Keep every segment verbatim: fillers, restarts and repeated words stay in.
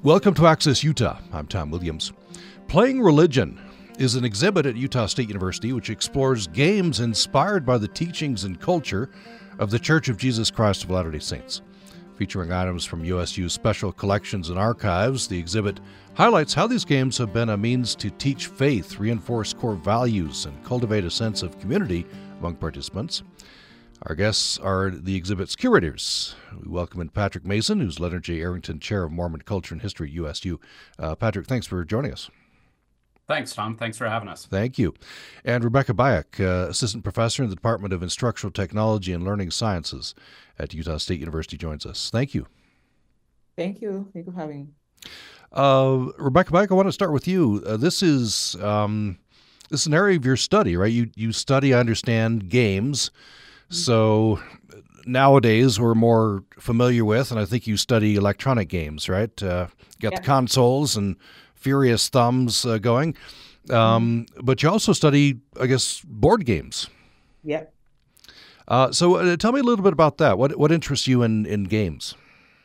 Welcome to Access Utah. I'm Tom Williams. Playing Religion is an exhibit at Utah State University which explores games inspired by the teachings and culture of the Church of Jesus Christ of Latter-day Saints. Featuring items from U S U's special collections and archives, the exhibit highlights how these games have been a means to teach faith, reinforce core values, and cultivate a sense of community among participants. Our guests are the exhibit's curators. We welcome in Patrick Mason, who's Leonard J. Arrington Chair of Mormon Culture and History at U S U. Uh, Patrick, thanks for joining us. Thanks, Tom. Thanks for having us. Thank you. And Rebecca Bayak, uh, Assistant Professor in the Department of Instructional Technology and Learning Sciences at Utah State University, joins us. Thank you. Thank you. Thank you for having me. Uh, Rebecca Bayak, I want to start with you. Uh, this is um, this is an area of your study, right? You you study, I understand, games. So nowadays we're more familiar with, and I think you study electronic games, right? Uh, got Yeah. the consoles and Furious Thumbs uh, going. Um, but you also study, I guess, board games. Yeah. Uh, so uh, tell me a little bit about that. What what interests you in, in games?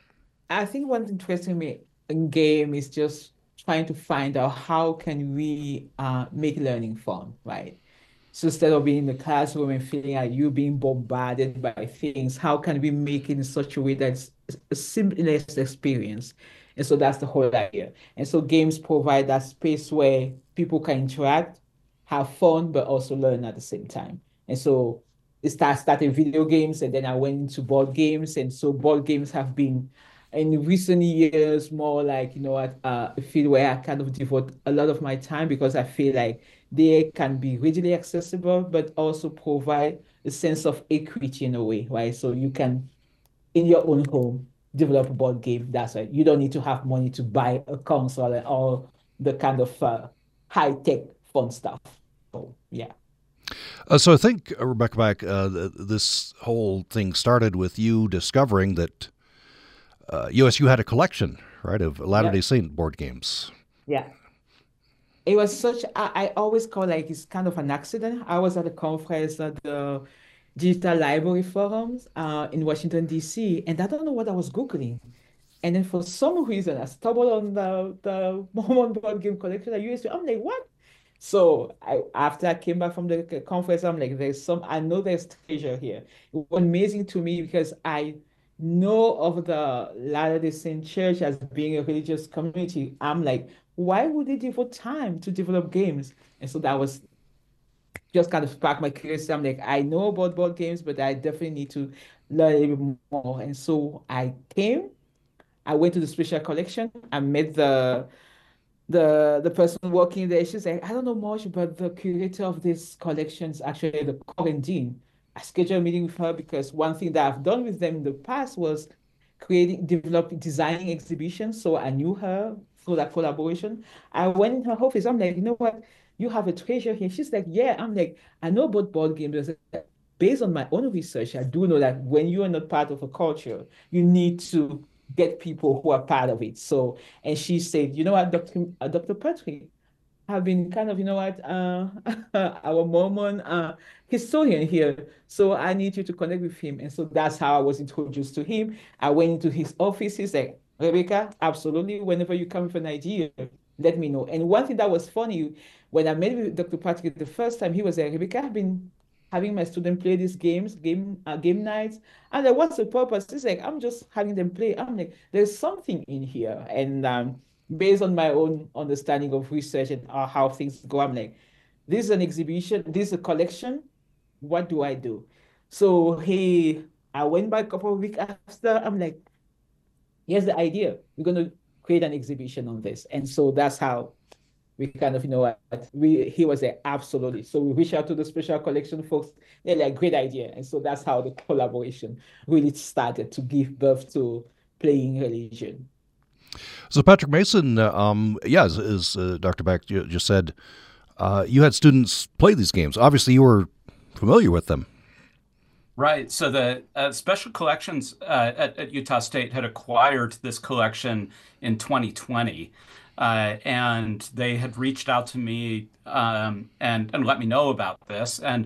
I think what's interesting me in game is just trying to find out how can we uh, make learning fun, right? So instead of being in the classroom and feeling like you being bombarded by things, how can we make it in such a way that's a seamless experience? And so that's the whole idea. And so games provide that space where people can interact, have fun, but also learn at the same time. And so it started started video games, and then I went into board games. And so board games have been in recent years more like, you know what, uh, a field where I kind of devote a lot of my time because I feel like they can be readily accessible, but also provide a sense of equity in a way, right? So you can, in your own home, develop a board game. That's right. You don't need to have money to buy a console and all the kind of uh, high-tech fun stuff. So, yeah. Uh, so I think, uh, Rebecca Back, uh, th- this whole thing started with you discovering that uh, U S U had a collection, right, of Latter-day Yeah. Saint board games. Yeah. It was such, I, I always call like it's kind of an accident. I was at a conference at the Digital Library Forums uh, in Washington, D C, and I don't know what I was Googling. And then for some reason, I stumbled on the, the Mormon board game collection at U S U. I'm like, what? So I, after I came back from the c- conference, I'm like, there's some, I know there's treasure here. It was amazing to me because I know of the Latter-day Saint Church as being a religious community. I'm like, why would they devote time to develop games? And so that was just kind of sparked my curiosity. I'm like, I know about board games, but I definitely need to learn a little bit more. And so I came, I went to the special collection. I met the the the person working there. She's like, I don't know much, but the curator of this collection is actually the current dean. I scheduled a meeting with her because one thing that I've done with them in the past was creating, developing, designing exhibitions. So I knew her through that collaboration. I went in her office. I'm like, you know what? You have a treasure here. She's like, yeah. I'm like, I know about board games. Based on my own research, I do know that when you are not part of a culture, you need to get people who are part of it. So, and she said, you know what, Doctor uh, Doctor Patrick, have been kind of, you know what, uh, our Mormon uh, historian here. So I need you to connect with him. And so that's how I was introduced to him. I went into his office. He's like, Rebecca, absolutely. Whenever you come with an idea, let me know. And one thing that was funny, when I met with Doctor Patrick the first time, he was like, Rebecca, I've been having my students play these games, game uh, game nights. And like, what's the purpose? He's like, I'm just having them play. I'm like, there's something in here. And um, based on my own understanding of research and uh, how things go, I'm like, this is an exhibition, this is a collection. What do I do? So he, I went back a couple of weeks after. I'm like, here's the idea. We're going to create an exhibition on this. And so that's how we kind of, you know what, we he was there, absolutely. So we reached out to the special collection folks. They're like, great idea. And so that's how the collaboration really started to give birth to Playing Religion. So Patrick Mason, uh, um, yeah, as, as uh, Doctor Back ju- just said, uh, you had students play these games. Obviously, you were familiar with them. Right. So the uh, special collections uh, at, at Utah State had acquired this collection in twenty twenty. Uh, and they had reached out to me um, and and let me know about this. And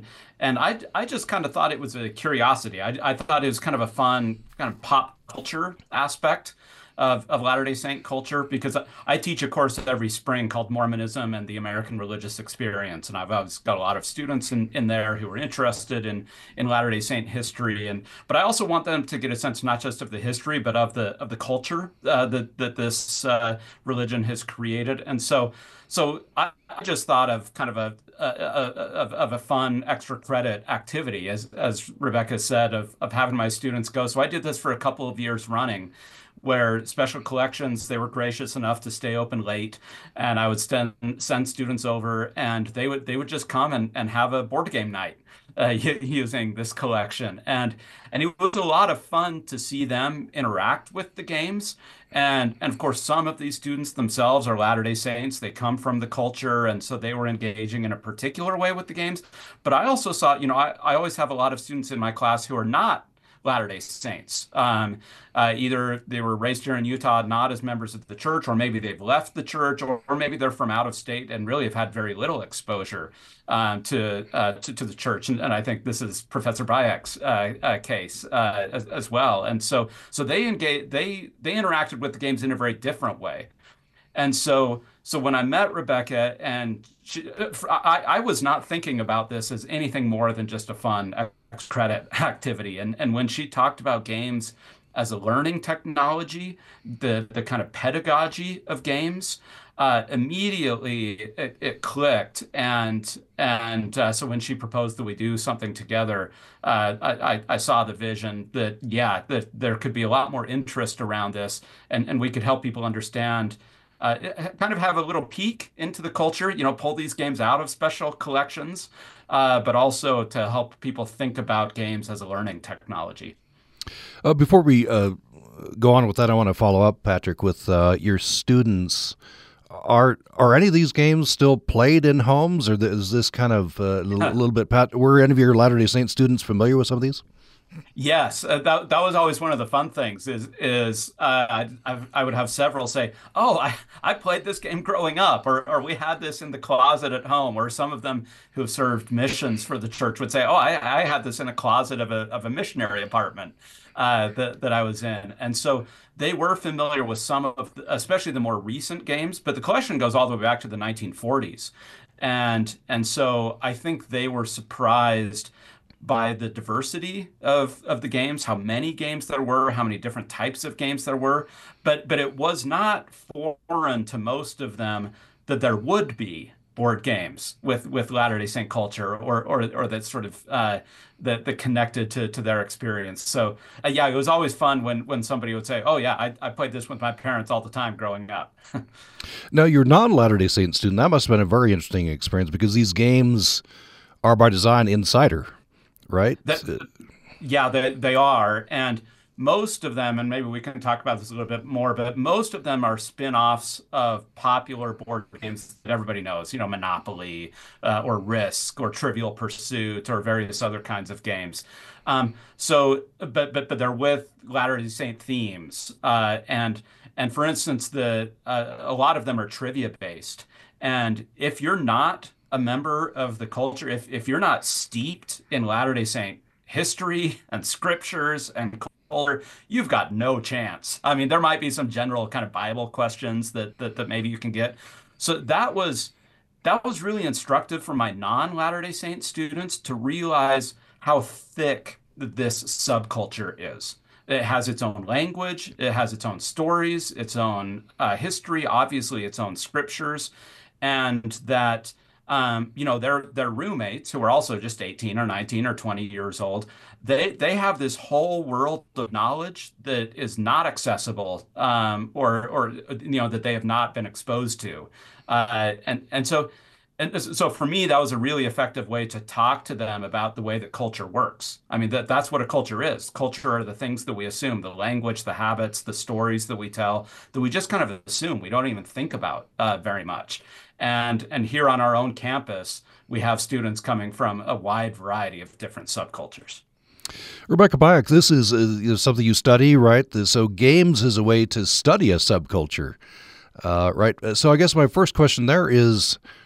And I, I just kind of thought it was a curiosity. I, I thought it was kind of a fun kind of pop culture aspect of, of Latter-day Saint culture, because I, I teach a course every spring called Mormonism and the American Religious Experience. And I've always got a lot of students in, in there who are interested in, in Latter-day Saint history. And but I also want them to get a sense not just of the history, but of the of the culture uh, that, that this uh, religion has created. And so so I, I just thought of kind of a, a, a of, of a fun extra credit activity, as as Rebecca said, of of having my students go. So I did this for a couple of years running, where Special Collections, they were gracious enough to stay open late, and I would send send students over, and they would they would just come and, and have a board game night uh, using this collection. And and it was a lot of fun to see them interact with the games. And and of course, some of these students themselves are Latter-day Saints. They come from the culture, and so they were engaging in a particular way with the games. But I also saw, you know, I, I always have a lot of students in my class who are not Latter-day Saints. Um, uh, either they were raised here in Utah, not as members of the church, or maybe they've left the church, or, or maybe they're from out of state and really have had very little exposure um, to, uh, to to the church. And, and I think this is Professor Bayek's uh, uh, case uh, as, as well. And so so they engage, they they interacted with the games in a very different way. And so, so when I met Rebecca, and she, I, I was not thinking about this as anything more than just a fun credit activity. And and when she talked about games as a learning technology, the the kind of pedagogy of games, uh, immediately it, it clicked. And and uh, so when she proposed that we do something together, uh, I, I saw the vision that, yeah, that there could be a lot more interest around this, and, and we could help people understand. Uh, kind of have a little peek into the culture, you know, pull these games out of Special Collections, uh, but also to help people think about games as a learning technology. Uh, before we uh, go on with that, I want to follow up, Patrick, with uh, your students. Are are any of these games still played in homes, or is this kind of a uh, little, little bit, Pat, were any of your Latter-day Saint students familiar with some of these? Yes, uh, that that was always one of the fun things. Is is uh, I I would have several say, "Oh, I, I played this game growing up," or or we had this in the closet at home. Or some of them who have served missions for the church would say, "Oh, I, I had this in a closet of a of a missionary apartment uh, that that I was in." And so they were familiar with some of, the, especially the more recent games. But the collection goes all the way back to the nineteen forties, and and so I think they were surprised by the diversity of, of the games, how many games there were, how many different types of games there were. But but it was not foreign to most of them that there would be board games with, with Latter-day Saint culture, or or or that sort of uh, that that connected to, to their experience. So uh, yeah, it was always fun when when somebody would say, "Oh yeah, I, I played this with my parents all the time growing up." Now, your non-Latter-day Saint student, that must have been a very interesting experience, because these games are by design insider. Right? That, yeah, they, they are. And most of them, and maybe we can talk about this a little bit more, but most of them are spin-offs of popular board games that everybody knows, you know, Monopoly uh, or Risk or Trivial Pursuit or various other kinds of games. Um, so, but, but, but they're with Latter-day Saint themes. Uh, and, and for instance, the uh, a lot of them are trivia based. And if you're not a member of the culture, if if you're not steeped in Latter-day Saint history and scriptures and culture, you've got no chance. I mean, there might be some general kind of Bible questions that that, that maybe you can get. So that was that was really instructive for my non-Latter-day Saint students to realize how thick this subculture is. It has its own language, it has its own stories, its own uh, history, obviously its own scriptures, and that Um, you know, their their roommates, who are also just eighteen or nineteen or twenty years old, they they have this whole world of knowledge that is not accessible, um, or or you know, that they have not been exposed to, uh, and and so and so for me, that was a really effective way to talk to them about the way that culture works. I mean, that that's what a culture is. Culture are the things that we assume, the language, the habits, the stories that we tell, that we just kind of assume. We don't even think about uh, very much. And and here on our own campus, we have students coming from a wide variety of different subcultures. Rebecca Bayek, this is uh, something you study, right? So games is a way to study a subculture, uh, right? So I guess my first question there is,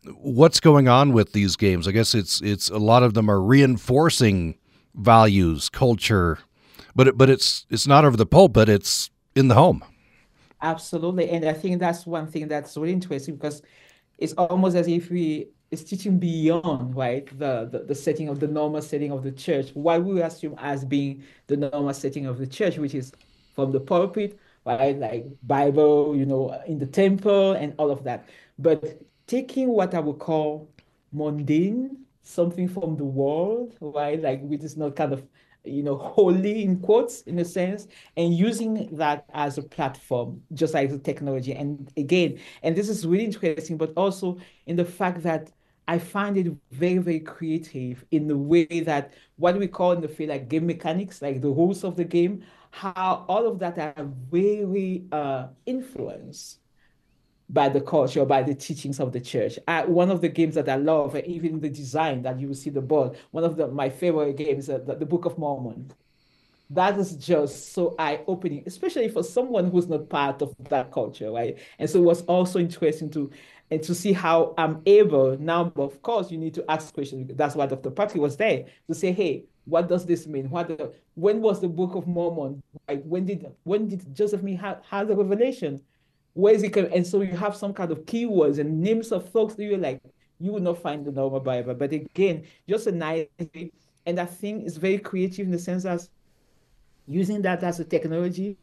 what's going on with these games? I guess it's it's a lot of them are reinforcing values, culture, but it, but it's it's not over the pulpit. It's in the home. Absolutely. And I think that's one thing that's really interesting because it's almost as if we it's teaching beyond, right, the, the, the setting of the normal setting of the church, what we assume as being the normal setting of the church, which is from the pulpit, right, like Bible, you know, in the temple and all of that. But taking what I would call mundane, something from the world, right, like which is not kind of you know, holy in quotes in a sense, and using that as a platform, just like the technology. And again, and this is really interesting, but also in the fact that I find it very, very creative in the way that what we call in the field like game mechanics, like the rules of the game, how all of that are very uh, influenced by the culture, by the teachings of the church. I, one of the games that I love, even the design that you will see the board, one of the, my favorite games, uh, the, the Book of Mormon. That is just so eye-opening, especially for someone who's not part of that culture, right? And so it was also interesting to and to see how I'm able now, of course, you need to ask questions. That's why Doctor Patrick was there to say, hey, what does this mean? What the, when was the Book of Mormon? Like, when did when did Joseph Smith have, have the revelation? Where is it coming? And so you have some kind of keywords and names of folks that you're like, you will not find the normal Bible. But again, just a nice, and I think it's very creative in the sense as using that as a technology.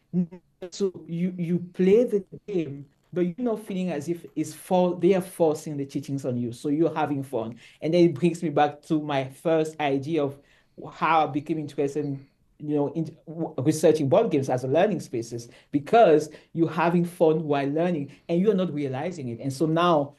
So you you play the game, but you're not feeling as if it's for they are forcing the teachings on you. So you're having fun. And then it brings me back to my first idea of how I became interested in you know, in researching board games as a learning spaces because you're having fun while learning and you're not realizing it. And so now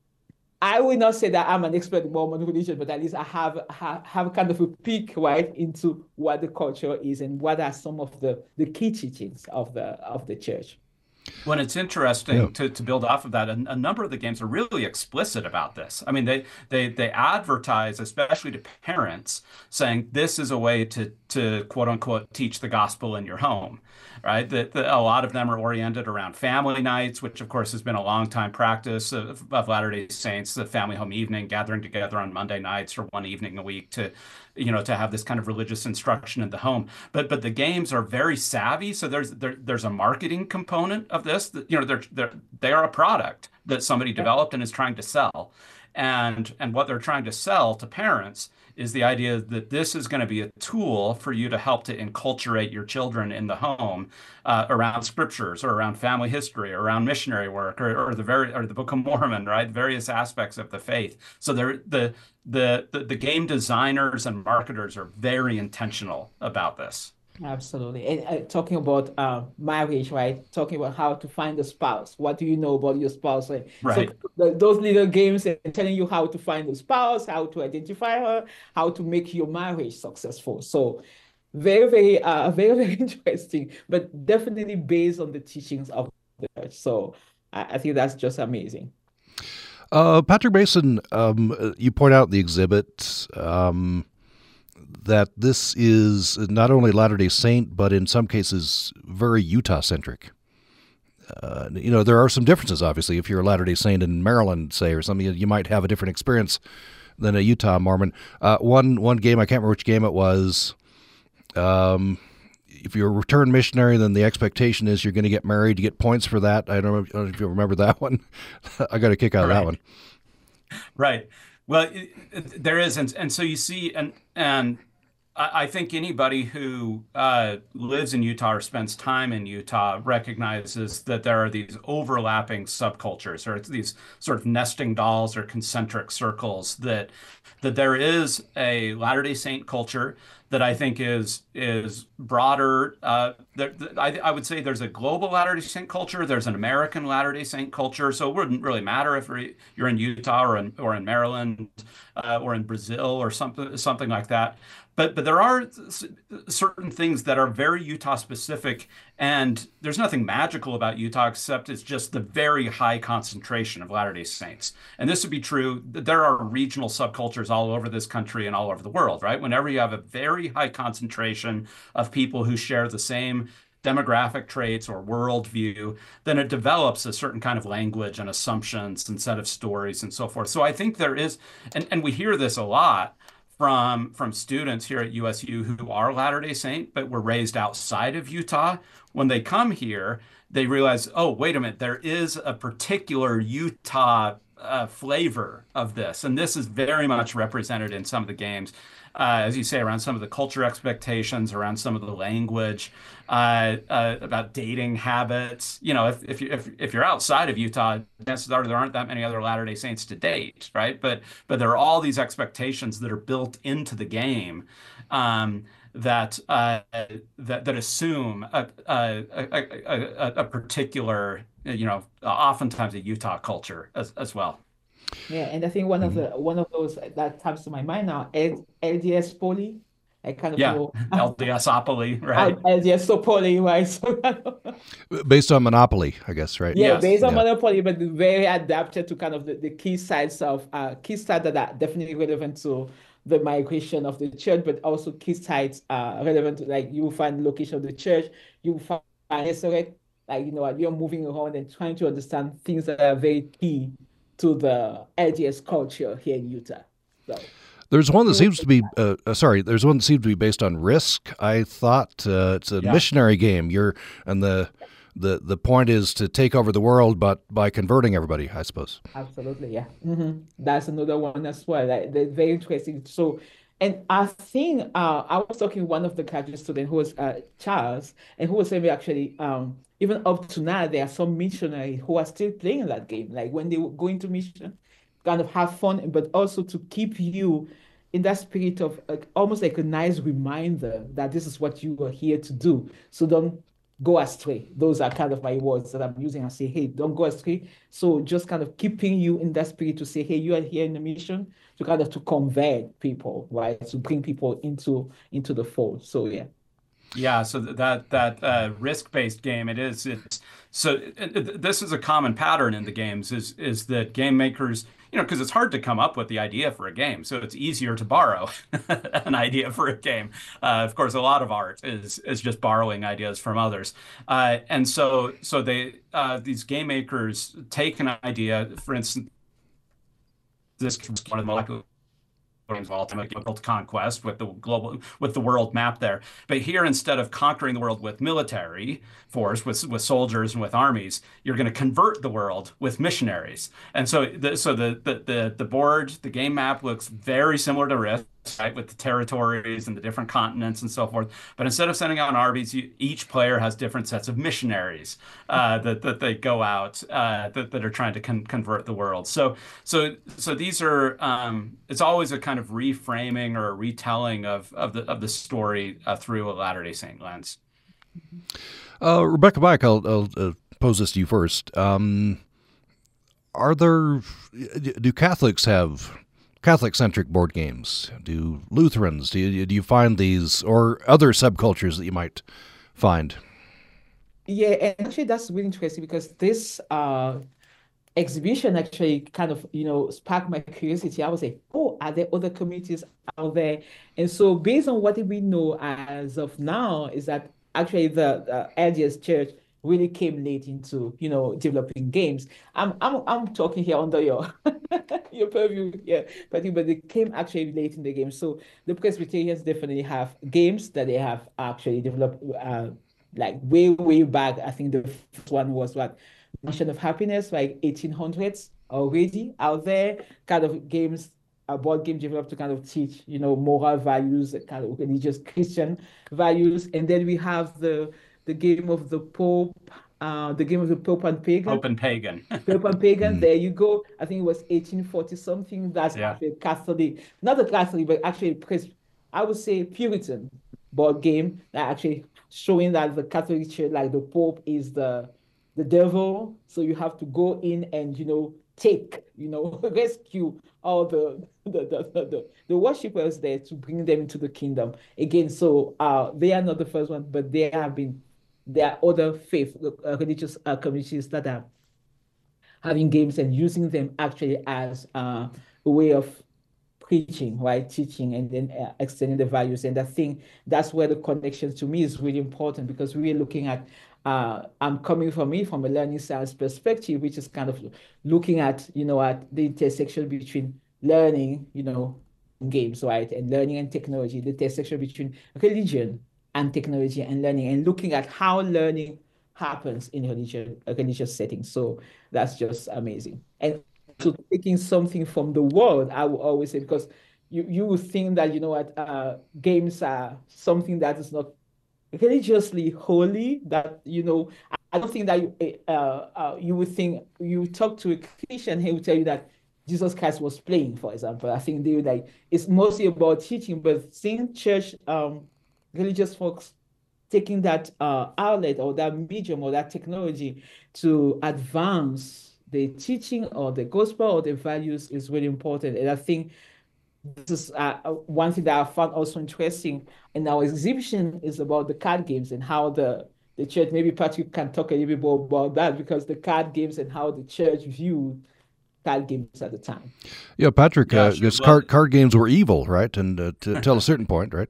I will not say that I'm an expert in Mormon religion, but at least I have, have, have kind of a peek right into what the culture is and what are some of the, the key teachings of the of the church. When it's interesting Yeah. to, to build off of that, a, a number of the games are really explicit about this. I mean, they they they advertise, especially to parents, saying this is a way to to quote unquote teach the gospel in your home, right? That, that a lot of them are oriented around family nights, which of course has been a long time practice of, of Latter-day Saints, the family home evening, gathering together on Monday nights or one evening a week to you know, to have this kind of religious instruction in the home. But but the games are very savvy. So there's there, there's a marketing component of this. That, you know, they're they're they are a product that somebody developed and is trying to sell. And and what they're trying to sell to parents is the idea that this is going to be a tool for you to help to enculturate your children in the home uh, around scriptures or around family history or around missionary work or, or the very or the Book of Mormon, right? Various aspects of the faith. So they're the the the, the game designers and marketers are very intentional about this. Absolutely. And uh, talking about uh, marriage, right? Talking about how to find a spouse. What do you know about your spouse? Right? So Right. th those little games and telling you how to find a spouse, how to identify her, how to make your marriage successful. So very, very, uh, very, very interesting, but definitely based on the teachings of the church. So I, I think that's just amazing. Uh, Patrick Mason, um, you point out in the exhibit um, that this is not only Latter-day Saint, but in some cases very Utah-centric. Uh, you know, there are some differences, obviously. If you're a Latter-day Saint in Maryland, say, or something, you might have a different experience than a Utah Mormon. Uh, one one game, I can't remember which game it was. Um, if you're a return missionary, then the expectation is you're going to get married. You get points for that. I don't know, I don't know if you remember that one. I got a kick out of Right. that one. Right. Well, it, it, there is, and and so you see, and and I, I think anybody who uh, lives in Utah or spends time in Utah recognizes that there are these overlapping subcultures, or these sort of nesting dolls or concentric circles. That that there is a Latter-day Saint culture that I think is is broader. Uh, there, I, I would say there's a global Latter-day Saint culture. There's an American Latter-day Saint culture. So it wouldn't really matter if you're in Utah or in or in Maryland uh, or in Brazil or something something like that. But but there are certain things that are very Utah specific, and there's nothing magical about Utah except it's just the very high concentration of Latter-day Saints. And this would be true. There are regional subcultures all over this country and all over the world, right? Whenever you have a very high concentration of people who share the same demographic traits or worldview, then it develops a certain kind of language and assumptions and set of stories and so forth. So I think there is, and, and we hear this a lot from from students here at U S U who are Latter-day Saint, but were raised outside of Utah. When they come here, they realize, oh, wait a minute, there is a particular Utah uh, flavor of this, and this is very much represented in some of the games. Uh, as you say, around some of the culture expectations, around some of the language, uh, uh, about dating habits. You know, if if you if, if you're outside of Utah, chances are there aren't that many other Latter-day Saints to date, right? But but there are all these expectations that are built into the game, um, that uh, that that assume a a, a, a, a particular, you know, oftentimes a Utah culture as as well. Yeah, and I think one of Mhm. the one of those that comes to my mind now, L LDS poly, I kind of Yeah, know LDSopoly, L- right? LDS poly, right? So Based on Monopoly, I guess, right? yeah, Yes. based on Yeah. Monopoly, but very adapted to kind of the, the key sides of uh key sides that are definitely relevant to the migration of the church, but also key sites uh relevant to, like, you find the location of the church, you find Nazareth, like, you know, you're moving around and trying to understand things that are very key to the L D S culture here in Utah. So There's one that you seems to be, uh, uh, sorry, there's one that seems to be based on Risk. I thought uh, it's a Yeah. missionary game. You're, and the, the, the point is to take over the world, but by converting everybody, I suppose. Absolutely, yeah. hmm That's another one as well. Like, they're very interesting. So, and I think uh, I was talking to one of the graduate students who was uh, Charles, and who was saying, actually, um, even up to now, there are some missionaries who are still playing that game. Like, when they go into mission, kind of have fun, but also to keep you in that spirit of, like, almost like a nice reminder that this is what you are here to do. So don't go astray. Those are kind of my words that I'm using. I say, hey, don't go astray. So just kind of keeping you in that spirit to say, hey, you are here in the mission to kind of to convert people, right? To bring people into into the fold. So yeah. Yeah, so th- that that uh, risk-based game, it is it's so it, it- this is a common pattern in the games is is that game makers, you know, because it's hard to come up with the idea for a game, so it's easier to borrow an idea for a game. Uh, of course, a lot of art is is just borrowing ideas from others, uh, and so so they uh, these game makers take an idea, for instance, this is one of the molecular ultimate world conquest with the global with the world map there. But here, instead of conquering the world with military force, with with soldiers and with armies, you're going to convert the world with missionaries. And so the so the the the, the board, the game map looks very similar to Risk, right, with the territories and the different continents and so forth. But instead of sending out armies, you, each player has different sets of missionaries uh, that that they go out uh, that that are trying to con convert the world. So so so these are um, it's always a kind of reframing or a retelling of of the of the story uh, through a Latter-day Saint lens. Uh, Rebecca Bike, I'll, I'll uh, pose this to you first. Um, are there, do Catholics have Catholic-centric board games? Do Lutherans? Do you, do you find these, or other subcultures that you might find? Yeah, and actually that's really interesting because this uh exhibition actually kind of, you know, sparked my curiosity. I was like, oh, are there other communities out there? And so based on what we know as of now is that actually the, the L D S church really came late into, you know, developing games. I'm I'm I'm talking here under your your purview, yeah, but but they came actually late in the game. So the Presbyterians definitely have games that they have actually developed uh like way, way back. I think the first one was what Mansion of Happiness, like eighteen hundreds already out there, kind of games, a board game developed to kind of teach, you know, moral values, kind of religious Christian values. And then we have the the game of the Pope, uh, the game of the Pope and Pagan. Open pagan. Pope and Pagan, Mm. there you go. I think it was eighteen forty something. That's Yeah. actually Catholic, not a Catholic, but actually, Pres- I would say Puritan board game that actually showing that the Catholic Church, like the Pope, is the the devil. So you have to go in and, you know, take, you know, rescue all the the, the, the, the, the worshippers there to bring them into the kingdom. Again, so uh, they are not the first one, but there have been, there are other faith, uh, religious uh, communities that are having games and using them actually as uh, a way of preaching, right? Teaching and then uh, extending the values. And I think that's where the connection to me is really important because we're looking at, uh, I'm coming from it from a learning science perspective, which is kind of looking at, you know, at the intersection between learning, you know, games, right? And learning and technology, the intersection between religion and technology and learning, and looking at how learning happens in religion, a religious setting. So that's just amazing. And so taking something from the world, I will always say, because you, you would think that, you know what, uh, games are something that is not religiously holy, that, you know, I don't think that you, uh, uh, you would think, you talk to a Christian, he will tell you that Jesus Christ was playing, for example. I think they would like, it's mostly about teaching, but seeing church, um, religious folks taking that uh, outlet or that medium or that technology to advance the teaching or the gospel or the values is really important. And I think this is uh, one thing that I found also interesting in our exhibition is about the card games and how the the church, maybe Patrick can talk a little bit more about that, because the card games and how the church viewed card games at the time. Yeah, Patrick, Yeah, uh, sure. this Well- card card games were evil, right? And uh, to, till a certain point, right?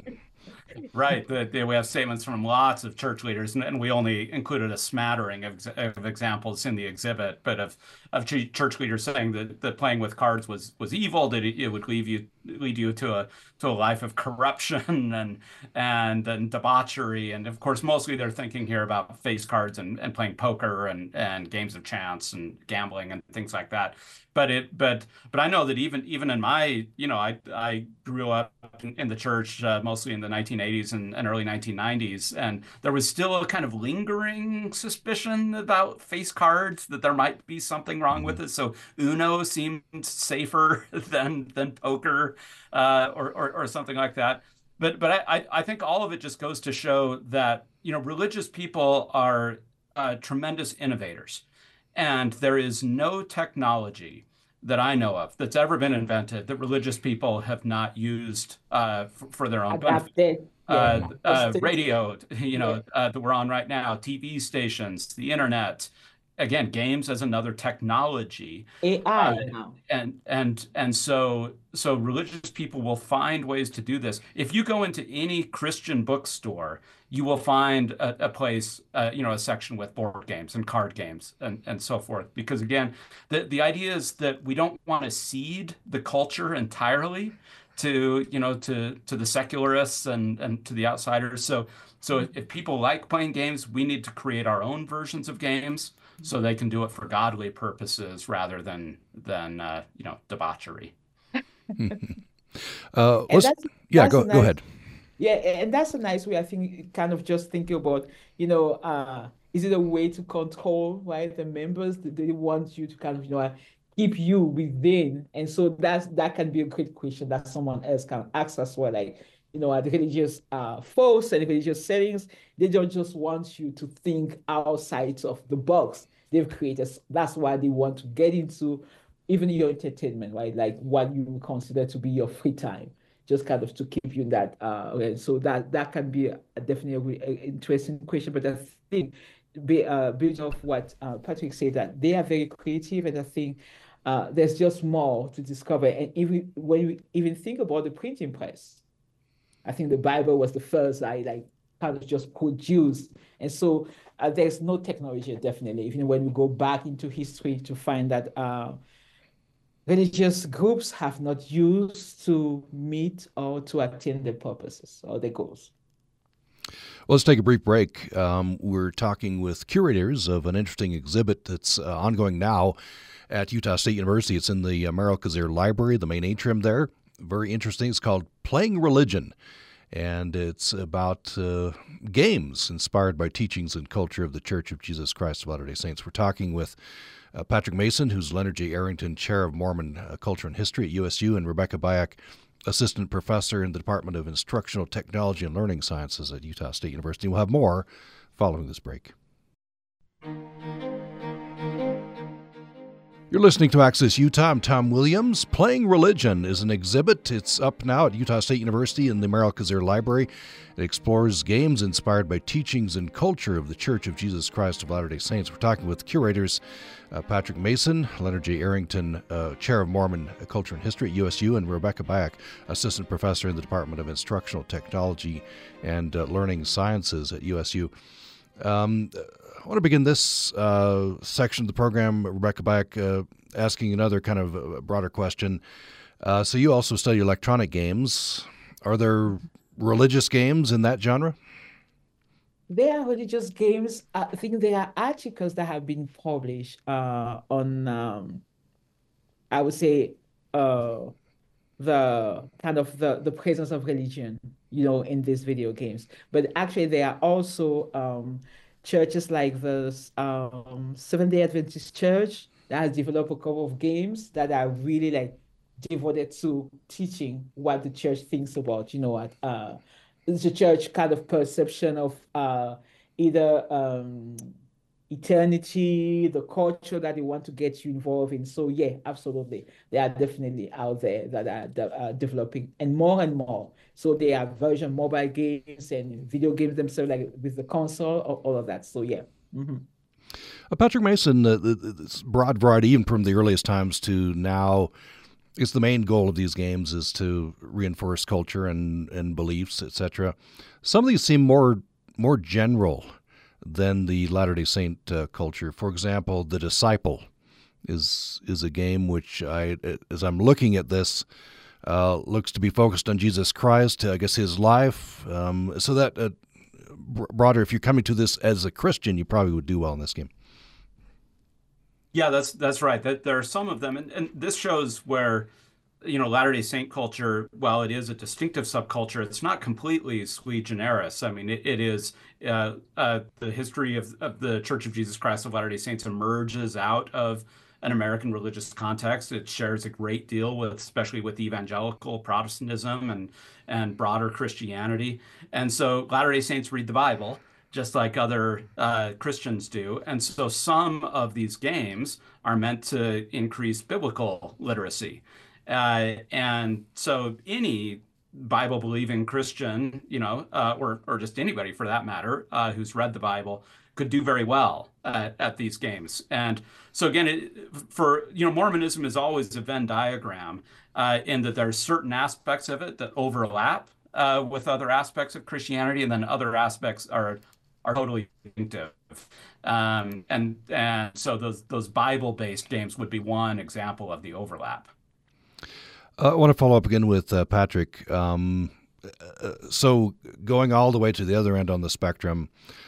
Right. The, the, we have statements from lots of church leaders, and, and we only included a smattering of, of examples in the exhibit, but of, of ch- church leaders saying that, that playing with cards was, was evil, that it, it would leave you lead you to a to a life of corruption and and and debauchery. And of course, mostly they're thinking here about face cards and, and playing poker and, and games of chance and gambling and things like that. But it, but, but I know that even, even in my, you know, I, I grew up in, in the church, uh, mostly in the nineteen eighties and, and early nineteen nineties. And there was still a kind of lingering suspicion about face cards, that there might be something wrong with it. So Uno seemed safer than, than poker, uh, or, or, or something like that. But, but I, I think all of it just goes to show that, you know, religious people are uh, tremendous innovators. And there is no technology that I know of that's ever been invented that religious people have not used uh, for, for their own benefit. Adapted, yeah. Uh, uh, Just- radio, you know, Yeah. uh, that we're on right now, T V stations, the internet, again, games as another technology. A I Uh, now. and and and so so religious people will find ways to do this. If you go into any Christian bookstore, you will find a, a place, uh, you know, a section with board games and card games and and so forth. Because again, the the idea is that we don't want to cede the culture entirely to, you know, to to the secularists and and to the outsiders. So so if, if people like playing games, we need to create our own versions of games so they can do it for godly purposes rather than than uh, you know, debauchery. Uh, And let's, that's yeah, that's go a go nice, ahead. yeah, and that's a nice way, I think, kind of just thinking about, you know, uh, is it a way to control, right, the members? Do they want you to kind of, you know, keep you within? And so that's that can be a great question that someone else can ask as well. Like, you know, at religious uh folks and religious settings, they don't just want you to think outside of the box they've created. That's why they want to get into even your entertainment, right? Like what you consider to be your free time, just kind of to keep you in that. Uh, okay, so that that can be a, a definitely a, a interesting question. But I think, be, uh, based off what uh, Patrick said, that they are very creative, and I think uh, there's just more to discover. And even when we even think about the printing press, I think the Bible was the first I like kind of just produced. And so uh, there's no technology, definitely, even when we go back into history to find that uh, religious groups have not used to meet or to attain their purposes or their goals. Well, let's take a brief break. Um, we're talking with curators of an interesting exhibit that's uh, ongoing now at Utah State University. It's in the uh, Merrill Kazir Library, the main atrium there. Very interesting. It's called Playing Religion, and it's about uh, games inspired by teachings and culture of the Church of Jesus Christ of Latter-day Saints. We're talking with uh, Patrick Mason, who's Leonard J. Arrington Chair of Mormon uh, Culture and History at U S U, and Rebecca Byack, Assistant Professor in the Department of Instructional Technology and Learning Sciences at Utah State University. We'll have more following this break. You're listening to Access Utah. I'm Tom Williams. Playing Religion is an exhibit. It's up now at Utah State University in the Merrill Kazir Library. It explores games inspired by teachings and culture of the Church of Jesus Christ of Latter-day Saints. We're talking with curators uh, Patrick Mason, Leonard J. Arrington, uh, Chair of Mormon Culture and History at U S U, and Rebecca Bayak, Assistant Professor in the Department of Instructional Technology and uh, Learning Sciences at U S U. Um, I want to begin this uh, section of the program, Rebecca Bayak, uh, asking another kind of uh, broader question. Uh, so you also study electronic games. Are there religious games in that genre? There are religious games. I think there are articles that have been published uh, on, um, I would say, uh, the kind of the, the presence of religion, you know, in these video games. But actually, there are also um, churches like the um, Seventh-day Adventist Church that has developed a couple of games that are really like devoted to teaching what the church thinks about, you know, what uh, the church kind of perception of uh, either um, eternity, the culture that they want to get you involved in. So yeah, absolutely. They are definitely out there that are, that are developing and more and more. So they are version mobile games and video games themselves, like with the console, or all of that. So yeah. Mm-hmm. Uh, Patrick Mason, uh, this broad variety, even from the earliest times to now, is the main goal of these games is to reinforce culture and, and beliefs, et cetera. Some of these seem more more general than the Latter-day Saint uh, culture. For example, The Disciple is is a game which, I, as I'm looking at this, uh, looks to be focused on Jesus Christ, I guess his life. Um, so that, uh, broader, if you're coming to this as a Christian, you probably would do well in this game. Yeah, that's that's right. That there are some of them, and, and this shows where, you know, Latter-day Saint culture, while it is a distinctive subculture, it's not completely sui generis. I mean, it, it is uh, uh, the history of, of the Church of Jesus Christ of Latter-day Saints emerges out of an American religious context. It shares a great deal with, especially with evangelical Protestantism and and broader Christianity. And so Latter-day Saints read the Bible just like other uh, Christians do. And so some of these games are meant to increase biblical literacy. Uh, and so any Bible-believing Christian, you know, uh, or or just anybody for that matter, uh, who's read the Bible, could do very well at, at these games. And so again, it, for you know, Mormonism is always a Venn diagram, uh, in that there's certain aspects of it that overlap uh, with other aspects of Christianity, and then other aspects are are totally distinctive. Um, and and so those those Bible-based games would be one example of the overlap. Uh, I want to follow up again with uh, Patrick. Um, uh, so going all the way to the other end on the spectrum,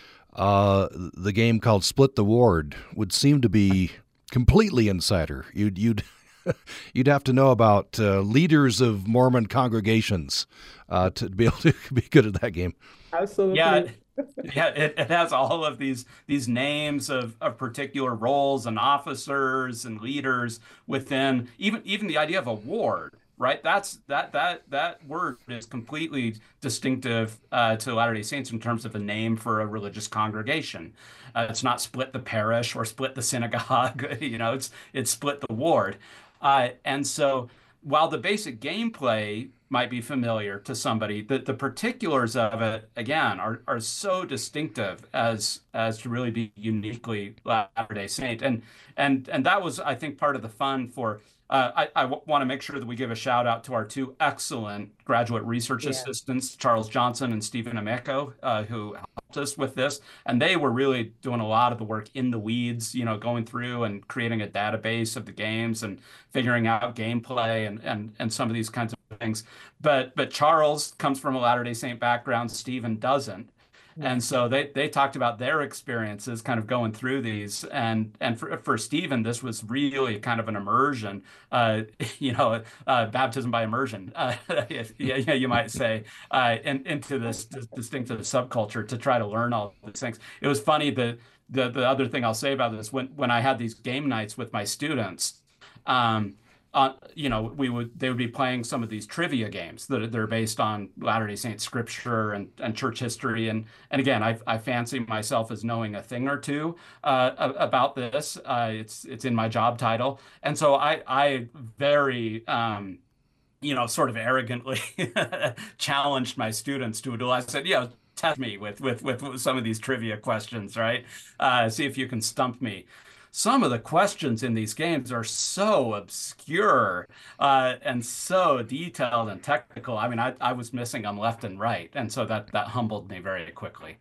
uh, the game called Split the Ward would seem to be completely insider. You'd you'd you'd have to know about uh, leaders of Mormon congregations uh, to be able to be good at that game. Absolutely. Yeah. Yeah, it, it has all of these these names of, of particular roles and officers and leaders within even even the idea of a ward, right? That's that that that word is completely distinctive uh, to Latter-day Saints in terms of a name for a religious congregation. Uh, it's not split the parish or split the synagogue, you know, it's it's split the ward. Uh, and so while the basic gameplay might be familiar to somebody, the, the particulars of it, again, are, are so distinctive as as to really be uniquely Latter-day Saint. And and and that was, I think, part of the fun for, uh, I, I w- want to make sure that we give a shout out to our two excellent graduate research Yeah. assistants, Charles Johnson and Stephen Ameko, uh, who helped us with this. And they were really doing a lot of the work in the weeds, you know, going through and creating a database of the games and figuring out gameplay and and and some of these kinds of things. But but Charles comes from a Latter-day Saint background, Stephen doesn't. And so they they talked about their experiences kind of going through these. And and for, for Stephen, this was really kind of an immersion, uh, you know, uh, baptism by immersion, uh, yeah, yeah, you might say, uh, in, into this, this distinctive subculture to try to learn all these things. It was funny that the, the other thing I'll say about this, when, when I had these game nights with my students, um, uh, you know, we would they would be playing some of these trivia games that they're based on Latter-day Saint scripture and, and church history. And and again, I, I fancy myself as knowing a thing or two uh, about this. Uh, it's it's in my job title, and so I I very um, you know, sort of arrogantly challenged my students to a duel. I said, yeah, test me with with with some of these trivia questions, right? Uh, see if you can stump me. Some of the questions in these games are so obscure uh, and so detailed and technical. I mean, I, I was missing them left and right, and so that that humbled me very quickly.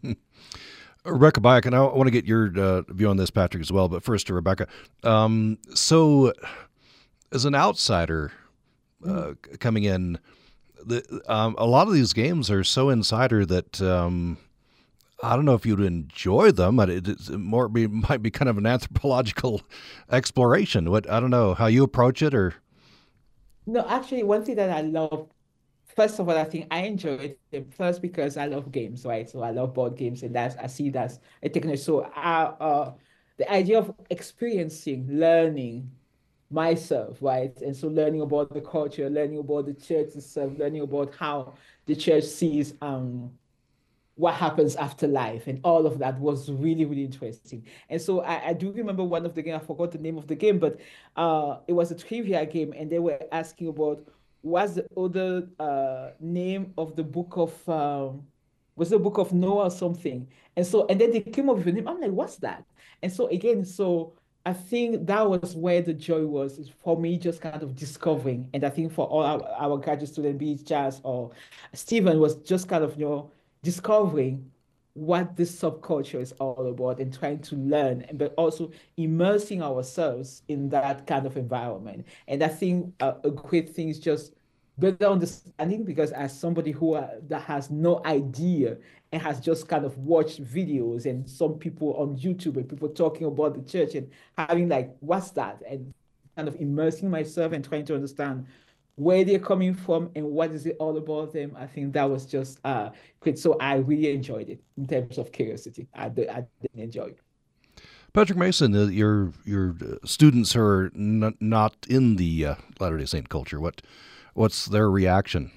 Rebecca Byack, and I want to get your uh, view on this, Patrick, as well. But first to Rebecca. Um, so, as an outsider uh, coming in, the, um, a lot of these games are so insider that um, I don't know if you'd enjoy them. It, it more be, might be kind of an anthropological exploration. What I don't know how you approach it, or No, actually, one thing that I love, first of all, I think I enjoy it first because I love games, right? So I love board games, and that's I see that's a technology. So I, uh, the idea of experiencing, learning myself, right? And so learning about the culture, learning about the church itself, learning about how the church sees um what happens after life and all of that was really, really interesting. And so I, I do remember one of the game, I forgot the name of the game, but uh, it was a trivia game, and they were asking about what's the other uh, name of the book of um, was the book of Noah or something. And so and then they came up with a name. I'm like, what's that? And so again, so I think that was where the joy was is for me, just kind of discovering. And I think for all our, our graduate students, be it Chas or Stephen, was just kind of, you know, discovering what this subculture is all about and trying to learn, but also immersing ourselves in that kind of environment. And I think uh, a great thing is just better understanding, because as somebody who uh, that has no idea and has just kind of watched videos and some people on YouTube and people talking about the church and having like, what's that? And kind of immersing myself and trying to understand where they're coming from and what is it all about them. I think that was just uh great. So I really enjoyed it in terms of curiosity. I did, I did enjoy it. Patrick Mason, uh, your your students who are n- not in the uh, Latter-day Saint culture, what what's their reaction?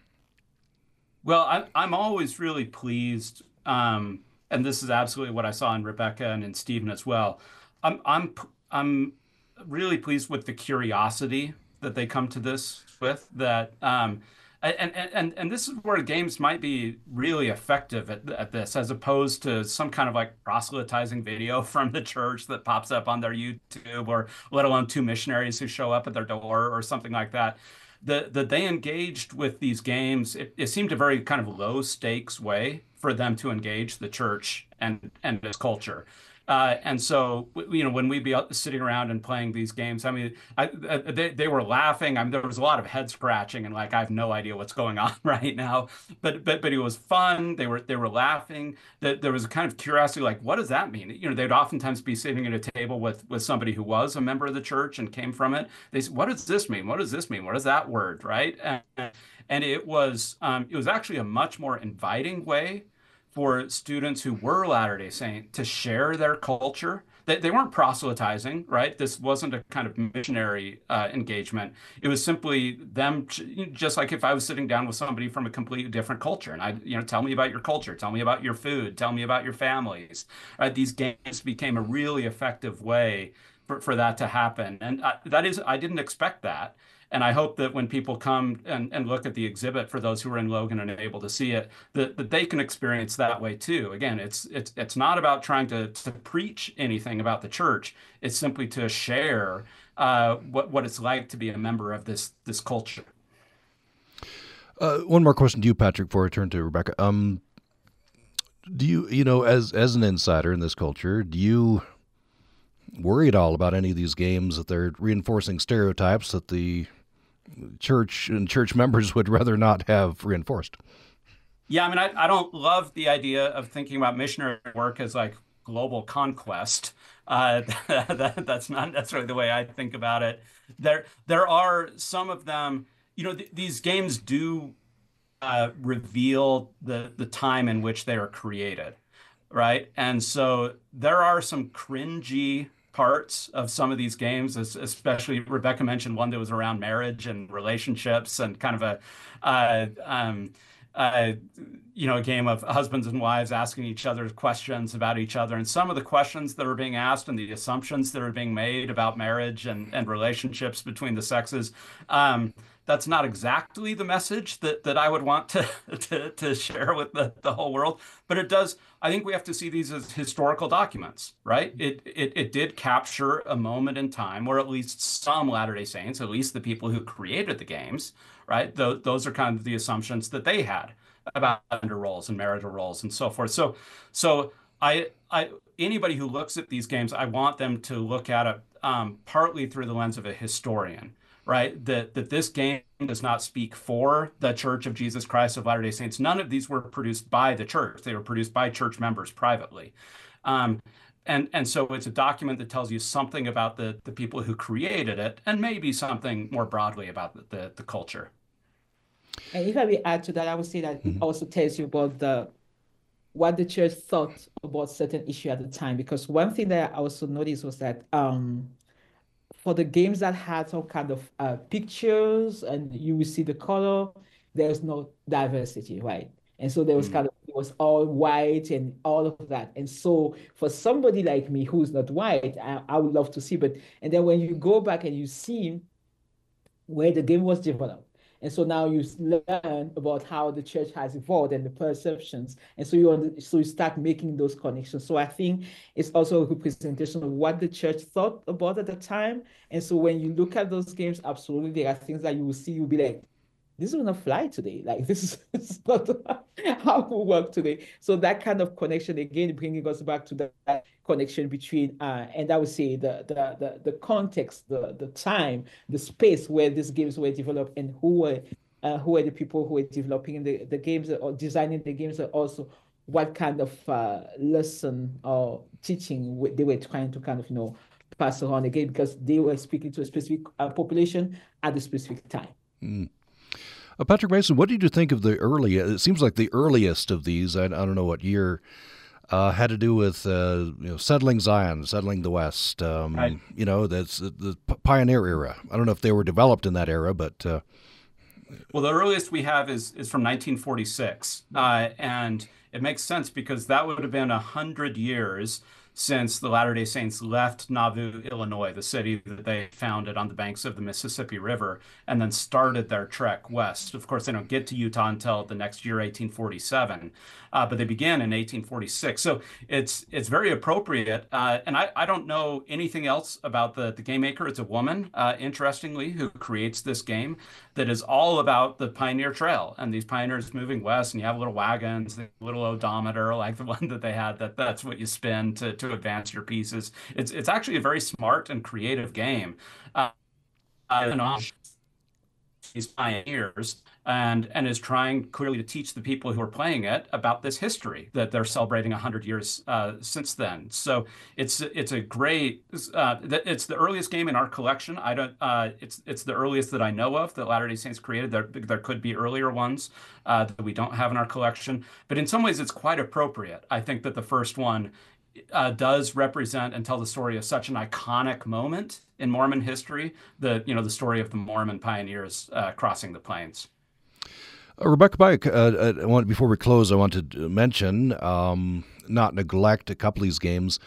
Well, I, I'm always really pleased, um, and this is absolutely what I saw in Rebecca and in Stephen as well. I'm I'm I'm really pleased with the curiosity that they come to this with. That um, and and and this is where games might be really effective at at this, as opposed to some kind of like proselytizing video from the church that pops up on their YouTube, or let alone two missionaries who show up at their door or something like that. That that they engaged with these games, it, it seemed a very kind of low stakes way for them to engage the church and and its culture. Uh, and so, you know, when we'd be out sitting around and playing these games, I mean, I, I, they they were laughing. I mean, there was a lot of head scratching and like, I have no idea what's going on right now. But but but it was fun. They were they were laughing. That there was a kind of curiosity, like, what does that mean? You know, they'd oftentimes be sitting at a table with with somebody who was a member of the church and came from it. They said, what does this mean? What does this mean? What is that word? Right? And, and it was um, it was actually a much more inviting way for students who were Latter-day Saint to share their culture. They, they weren't proselytizing, right? This wasn't a kind of missionary uh, engagement. It was simply them, just like if I was sitting down with somebody from a completely different culture, and I, you know, tell me about your culture, tell me about your food, tell me about your families. Right? These games became a really effective way for, for that to happen, and I, that is, I didn't expect that. And I hope that when people come and, and look at the exhibit, for those who are in Logan and able to see it, that, that they can experience that way too. Again, it's it's it's not about trying to, to preach anything about the church. It's simply to share uh, what what it's like to be a member of this this culture. Uh, one more question to you, Patrick, before I turn to Rebecca. Um, do you, you know, as as an insider in this culture, do you worry at all about any of these games that they're reinforcing stereotypes that the church and church members would rather not have reinforced? Yeah, I mean, I, I don't love the idea of thinking about missionary work as like global conquest. Uh, that, that's not necessarily the way I think about it. There, there are some of them, you know, th these games do uh, reveal the the time in which they are created, right? And so there are some cringy parts of some of these games, especially Rebecca mentioned one that was around marriage and relationships and kind of a, uh, um, uh, you know, a game of husbands and wives asking each other questions about each other. And some of the questions that are being asked and the assumptions that are being made about marriage and, and relationships between the sexes, um, that's not exactly the message that, that I would want to, to, to share with the, the whole world. But it does, I think we have to see these as historical documents, right? It, it, it did capture a moment in time where at least some Latter-day Saints, at least the people who created the games, right? Th those are kind of the assumptions that they had about gender roles and marital roles and so forth. So, so I, I, anybody who looks at these games, I want them to look at it um, partly through the lens of a historian, right? That that this game does not speak for the Church of Jesus Christ of Latter-day Saints. None of these were produced by the church. They were produced by church members privately. Um, and, and so it's a document that tells you something about the, the people who created it and maybe something more broadly about the, the, the culture. And if I may add to that, I would say that it also tells you about the what the church thought about certain issue at the time. Because one thing that I also noticed was that um, for the games that had some kind of uh, pictures and you will see the color, there's no diversity, right? And so there was kind of, it was all white and all of that. And so for somebody like me who's not white, I, I would love to see, but, and then when you go back and you see where the game was developed, and so now you learn about how the church has evolved and the perceptions. And so you, so you start making those connections. So I think it's also a representation of what the church thought about at the time. And so when you look at those games, absolutely, there are things that you will see, you'll be like, this will not fly today. Like this is, this is not how it will work today. So that kind of connection, again, bringing us back to that connection between, uh, and I would say the, the, the, the context, the, the time, the space where these games were developed and who were, uh, who were the people who were developing the, the games or designing the games, and also what kind of uh, lesson or teaching they were trying to kind of, you know, pass around again, because they were speaking to a specific uh, population at a specific time. Mm. Uh, Patrick Mason, what did you think of the early, it seems like the earliest of these, I, I don't know what year, uh, had to do with uh, you know, settling Zion, settling the West, um, right. You know, that's the, the pioneer era. I don't know if they were developed in that era, but... Uh... Well, the earliest we have is, is from nineteen forty-six, uh, and it makes sense because that would have been one hundred years since the Latter-day Saints left Nauvoo, Illinois, the city that they founded on the banks of the Mississippi River, and then started their trek west. Of course, they don't get to Utah until the next year, eighteen forty-seven, uh, but they began in eighteen forty-six. So it's it's very appropriate. Uh, and I, I don't know anything else about the, the game maker. It's a woman, uh, interestingly, who creates this game that is all about the pioneer trail and these pioneers moving west. And you have little wagons, the little odometer, like the one that they had, that that's what you spin to, to advance your pieces. It's it's actually a very smart and creative game. Uh, and these pioneers and and is trying clearly to teach the people who are playing it about this history that they're celebrating one hundred years uh, since then. So it's it's a great uh, it's the earliest game in our collection. I don't uh, it's it's the earliest that I know of that Latter-day Saints created. There there could be earlier ones uh, that we don't have in our collection, but in some ways it's quite appropriate. I think that the first one Uh, does represent and tell the story of such an iconic moment in Mormon history, the you know the story of the Mormon pioneers uh, crossing the plains. Uh, Rebecca Bayek, uh, I want, before we close, I wanted to mention, um, not neglect a couple of these games.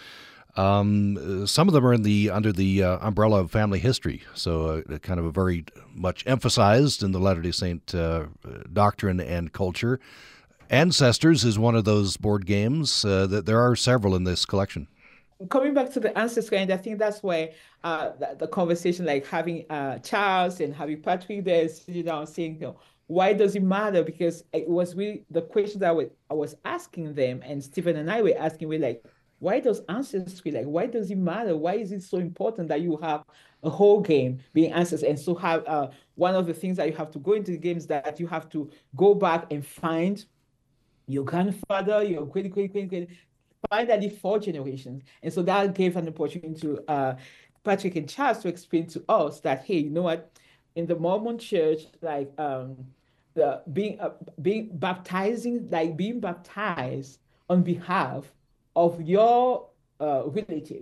Um, some of them are in the under the uh, umbrella of family history, so uh, kind of a very much emphasized in the Latter-day Saint uh, doctrine and culture. Ancestors is one of those board games. Uh, that there are several in this collection. Coming back to the ancestry, and I think that's why uh, the, the conversation, like having uh, Charles and having Patrick there, sitting down saying, you know, why does it matter? Because it was really the question that I was, I was asking them, and Stephen and I were asking, we're like, why does ancestry, like, why does it matter? Why is it so important that you have a whole game being ancestors? And so have uh, one of the things that you have to go into the games that you have to go back and find your grandfather, your great, great, great, great, finally four generations. And so that gave an opportunity to uh, Patrick and Charles to explain to us that, hey, you know what, in the Mormon church, like um, the being uh, being baptizing, like being baptized on behalf of your uh, relatives,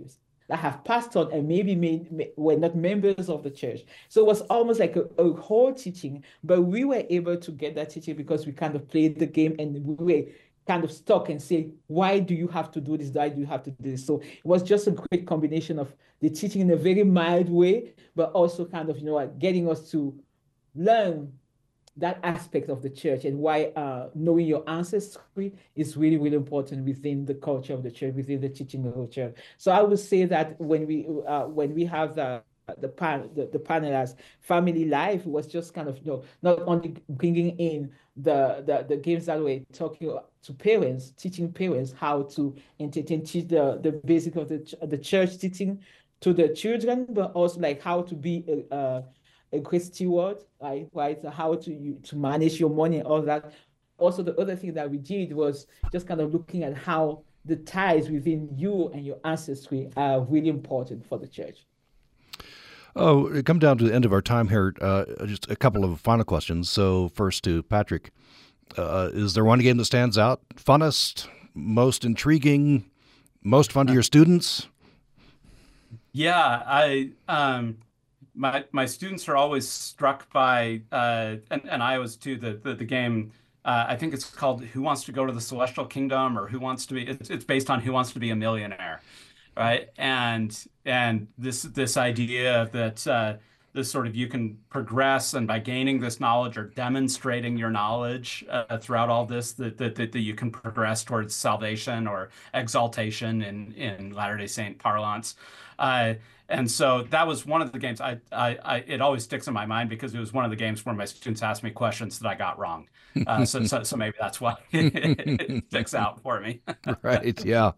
that have pastored and maybe made, were not members of the church. So it was almost like a, a whole teaching, but we were able to get that teaching because we kind of played the game and we were kind of stuck and say, why do you have to do this? Why do you have to do this? So it was just a great combination of the teaching in a very mild way, but also kind of, you know, getting us to learn that aspect of the church and why uh, knowing your ancestry is really, really important within the culture of the church, within the teaching of the church. So I would say that when we uh, when we have the the, pan, the the panel as family life, was just kind of, you know, not only bringing in the the, the games that we're talking to parents, teaching parents how to entertain, teach the the basic of the the church teaching to the children, but also like how to be a, a a great steward, right? Right? How to you to manage your money and all that. Also, the other thing that we did was just kind of looking at how the ties within you and your ancestry are really important for the church. Oh, it come down to the end of our time here. Uh, just a couple of final questions. So first to Patrick, uh, is there one game that stands out? Funnest, most intriguing, most fun to your students? Yeah, I um, my my students are always struck by, uh, and and I was too. The the, the game. Uh, I think it's called Who Wants to Go to the Celestial Kingdom, or Who Wants to Be. It's, it's based on Who Wants to Be a Millionaire, right? And and this this idea that uh, this sort of you can progress, and by gaining this knowledge or demonstrating your knowledge uh, throughout all this, that, that that that you can progress towards salvation or exaltation in in Latter-day Saint parlance. Uh, and so that was one of the games I, I, I, it always sticks in my mind because it was one of the games where my students asked me questions that I got wrong. Uh, so, so, so maybe that's why it sticks out for me. Right. Yeah.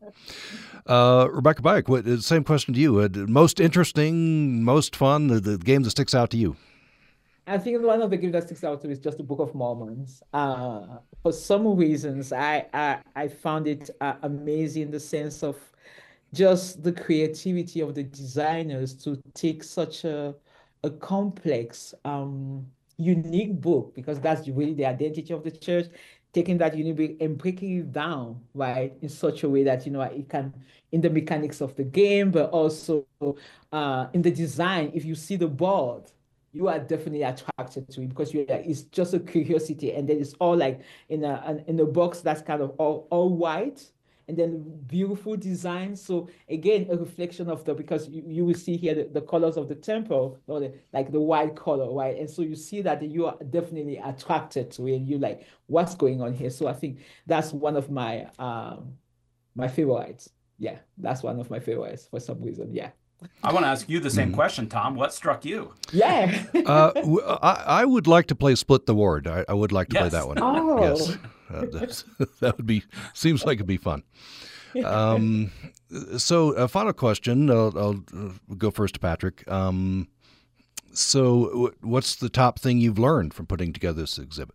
Uh, Rebecca Bayek, what, same question to you. Uh, most interesting, most fun, the, the game that sticks out to you? I think one of the games that sticks out to me is just the Book of Mormon. Uh, for some reasons, I, I, I found it uh, amazing in the sense of just the creativity of the designers to take such a, a complex, um, unique book, because that's really the identity of the church, taking that unique book and breaking it down, right, in such a way that, you know, it can, in the mechanics of the game, but also uh, in the design. If you see the board, you are definitely attracted to it because you're like, it's just a curiosity, and then it's all like in a in a box that's kind of all all white, and then beautiful design. So again, a reflection of the, because you, you will see here the, the colors of the temple, or the, like the white color, right? And so you see that you are definitely attracted to it. And you're like, what's going on here? So I think that's one of my um my favorites. Yeah, that's one of my favorites for some reason. Yeah. I want to ask you the same mm-hmm. question, Tom. What struck you? Yeah. uh, I, I would like to play Split the Ward. I, I would like to yes. play that one. Oh. Yes. Uh, that would be, seems like it'd be fun. Um, so a final question, I'll, I'll go first to Patrick. Um, so what's the top thing you've learned from putting together this exhibit?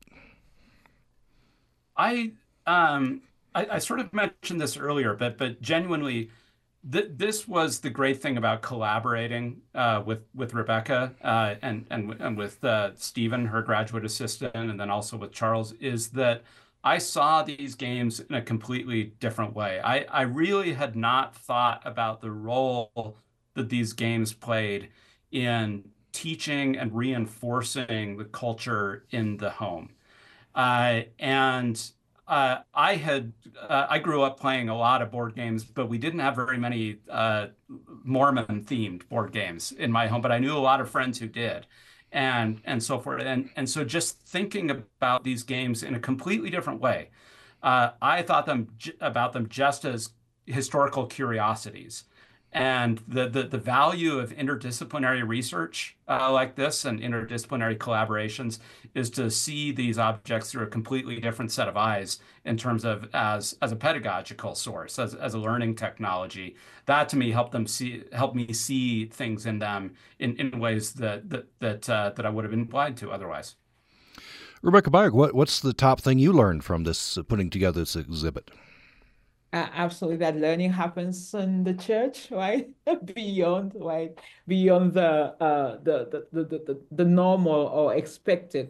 I, um, I, I sort of mentioned this earlier, but, but genuinely, th this was the great thing about collaborating uh, with, with Rebecca uh, and, and, and with uh, Stephen, her graduate assistant, and then also with Charles, is that I saw these games in a completely different way. I, I really had not thought about the role that these games played in teaching and reinforcing the culture in the home. Uh, and uh, I had, uh, I grew up playing a lot of board games, but we didn't have very many uh, Mormon-themed board games in my home, but I knew a lot of friends who did. And and so forth, and and so just thinking about these games in a completely different way, uh, I thought them about them just as historical curiosities, and the the the value of interdisciplinary research uh, like this and interdisciplinary collaborations is to see these objects through a completely different set of eyes in terms of as as a pedagogical source, as as a learning technology. That to me helped them see helped me see things in them in, in ways that that that uh, that I would have been blind to otherwise. Rebecca Bayek, what what's the top thing you learned from this uh, putting together this exhibit? Uh, absolutely, that learning happens in the church, right? Beyond, right? Beyond the, uh, the, the, the, the, the normal or expected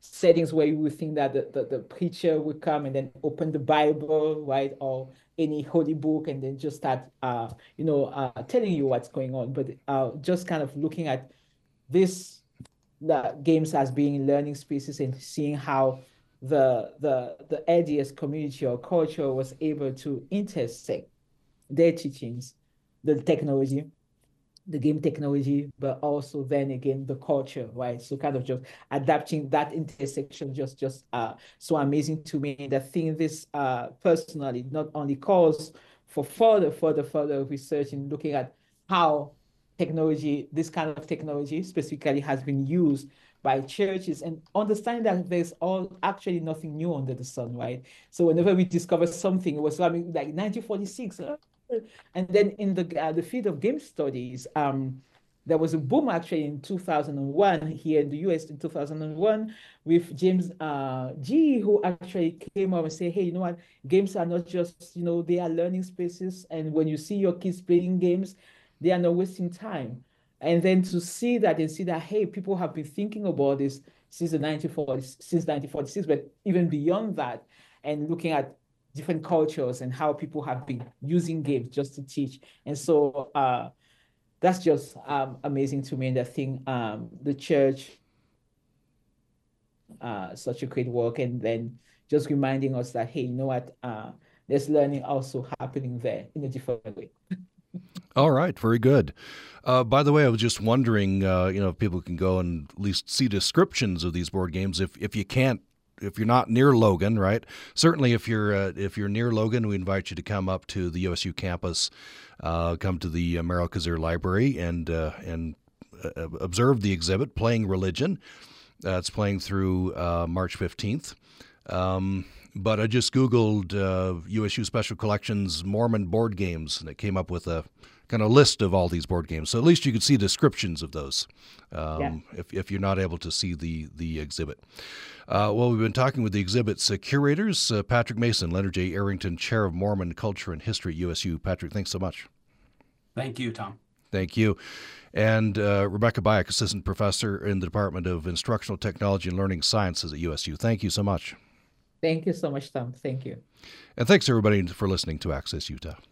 settings where you would think that the, the, the preacher would come and then open the Bible, right, or any holy book, and then just start, uh, you know, uh, telling you what's going on. But uh, just kind of looking at this, the games as being learning spaces and seeing how the the the L D S community or culture was able to intersect their teachings, the technology, the game technology, but also then again the culture, right? So kind of just adapting that intersection, just just uh so amazing to me. And I think this uh personally not only calls for further, further, further research in looking at how technology, this kind of technology specifically, has been used by churches, and understanding that there's all actually nothing new under the sun, right? So whenever we discover something, it was I mean, like nineteen forty-six. Uh, and then in the uh, the field of game studies, um, there was a boom actually in two thousand one here in the U S in two thousand one with James uh, Gee, who actually came up and said, hey, you know what? Games are not just, you know, they are learning spaces. And when you see your kids playing games, they are not wasting time. And then to see that and see that, hey, people have been thinking about this since the nineteen forties, since nineteen forty-six, but even beyond that, and looking at different cultures and how people have been using games just to teach. And so uh, that's just um, amazing to me. And I think um, the church, uh, such a great work. And then just reminding us that, hey, you know what? Uh, there's learning also happening there in a different way. All right, very good. Uh, by the way, I was just wondering, uh, you know, if people can go and at least see descriptions of these board games. If if you can't, if you're not near Logan, right? Certainly, if you're uh, if you're near Logan, we invite you to come up to the U S U campus, uh, come to the uh, Merrill Kazir Library, and uh, and uh, observe the exhibit, Playing Religion. Uh, it's playing through uh, March fifteenth. Um, but I just Googled uh, U S U Special Collections Mormon board games, and it came up with a kind of list of all these board games. So at least you could see descriptions of those um, yeah. if, if you're not able to see the, the exhibit. Uh, well, we've been talking with the exhibit's uh, curators, uh, Patrick Mason, Leonard J. Arrington, Chair of Mormon Culture and History at U S U. Patrick, thanks so much. Thank you, Tom. Thank you. And uh, Rebecca Bayek, Assistant Professor in the Department of Instructional Technology and Learning Sciences at U S U. Thank you so much. Thank you so much, Tom. Thank you. And thanks, everybody, for listening to Access Utah.